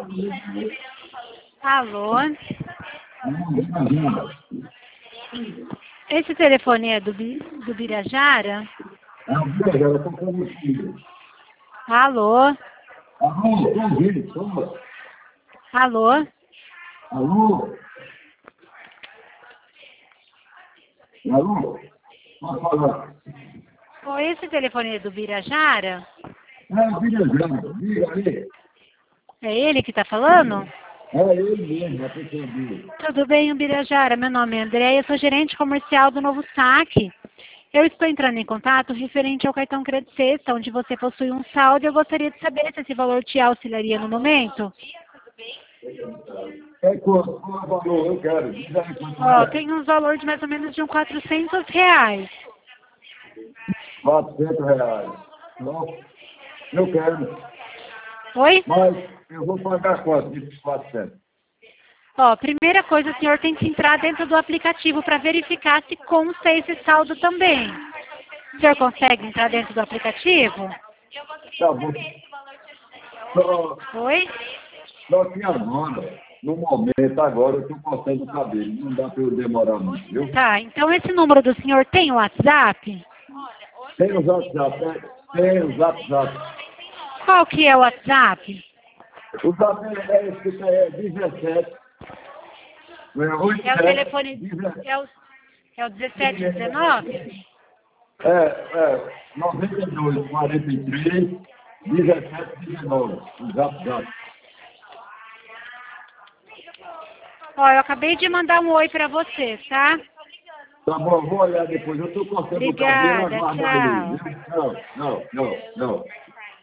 Alô? Esse telefone é do Birajara? Não, Birajara, eu tô com o filho. Alô? Alô, tô ouvindo, tô. Alô? Alô? Alô? Pode falar. Oi, esse telefone é do Birajara? É, Birajara, diga aí. É ele que está falando? É ele mesmo, a pessoa dele. Tudo bem, Birajara? Meu nome é André, eu sou gerente comercial do Novo Saque. Eu estou entrando em contato referente ao cartão Crédito Sexta, onde você possui um saldo e eu gostaria de saber se esse valor te auxiliaria no momento. É qual é o valor? Eu quero. Diz aí quanto Ó, é. tem um valor de mais ou menos de uns R$ 400. R$ 400. Não, eu quero. Oi? Mas eu vou pagar quanto desses 400? Ó, primeira coisa, o senhor tem que entrar dentro do aplicativo para verificar se consta esse saldo também. O senhor consegue entrar dentro do aplicativo? Tá bom. Só, Oi? só que agora, no momento, agora eu estou cortando o cabelo. Não dá para eu demorar muito, viu? Tá, então esse número do senhor tem o WhatsApp? Tem os WhatsApp, né? Tem os WhatsApp. Qual que é o WhatsApp? O zap é esse que é 17. É o telefone, é o 1719? 92, 43, 17, 19. O zap. Ó, eu acabei de mandar um oi para você, tá? Tá bom, vou olhar depois. Eu estou cortando o cabelo Obrigada, agora. tchau. Não.